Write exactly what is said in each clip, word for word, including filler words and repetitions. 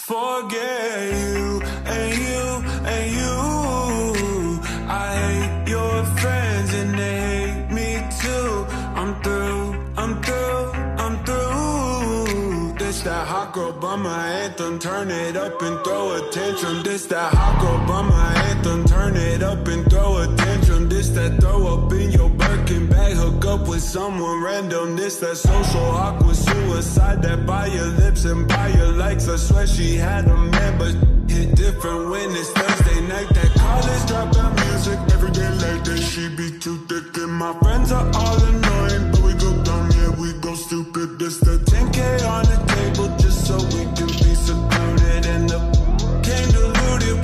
Forget you and you and you. I hate your friends and they hate me too. I'm through, I'm through, I'm through. This that hot girl bummer anthem, turn it up and throw a tantrum. This that hot girl bummer anthem, turn it up and throw a tantrum. This that throw up in your Birkin bag, hook up with someone random. This that social awkward suicide, that by your lips and by your likes. I swear she had a man, but hit different when it's Thursday night. That college dropout music, every day like that. She be too thick and my friends are all annoying, but we go dumb, yeah, we go stupid. This the ten K on the table just so we can be secluded and the came deluded.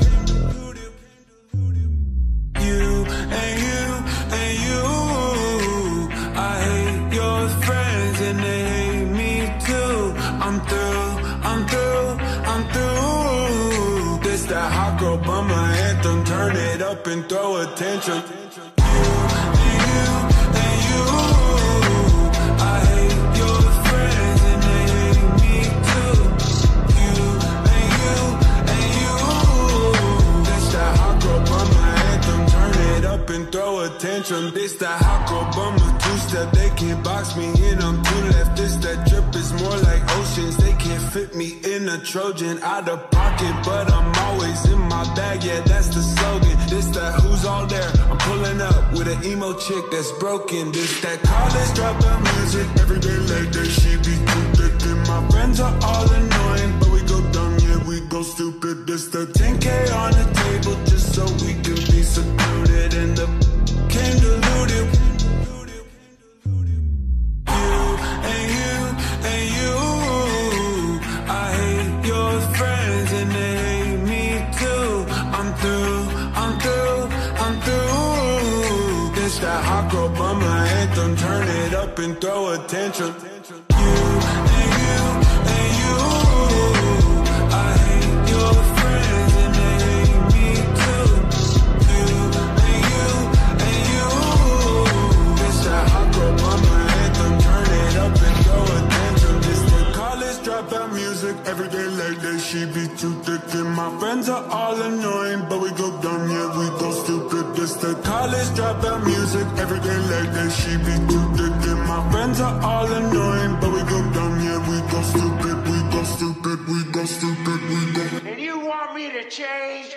You and you and you. I hate your friends and they hate me too. I'm through, I'm through, I'm through. This that hot girl bummer anthem, turn it up and throw a tantrum. You and you and you. I hate your friends and they hate me too. You and you and you. This that hot girl bummer anthem, turn it up and throw a tantrum. This that hot girl bummer two-step, they can't box me in, I'm too left. This that drip is more like oceans, they can't fit me in a Trojan. Out of pocket, but I'm always in my bag, yeah, that's the slogan. This that who's all there, I'm pulling up with an emo chick that's broken. This that college dropout music, every day like that. She be too thick and my friends are all annoying, but we go dumb, yeah, we go stupid. This the ten K on the table just so we can be secluded and the came deluded. You and you and you. I hate your friends and they hate me too. I'm through, I'm through, I'm through. This that hot girl bummer anthem, turn it up and throw a tantrum. You and you and you. I hate your friends and they hate me too. You and you and you. This that hot girl bummer anthem, turn it up and throw a tantrum. This the college dropout music, every day like that. She be too thick and my friends are all annoying, but we go dumb, yeah, we go stupid. This the college dropout music, every day like that. She be too thick and my friends are all annoying, but we go dumb, yeah, we go stupid, we go stupid, we go stupid, we go. And you want me to change?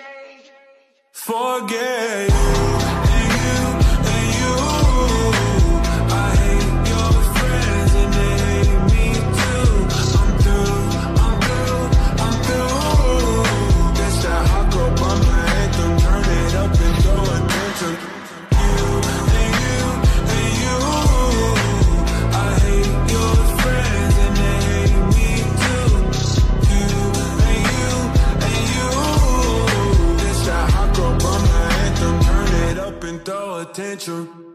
Forget you and you and you. I hate your friends and they hate me too. I'm through, I'm through, I'm through. This that hot girl bummer anthem, turn it up and throw a tantrum. You and you and you. I hate your friends and they hate me too. You and you and you. This that hot girl bummer anthem, turn it up and throw a tantrum.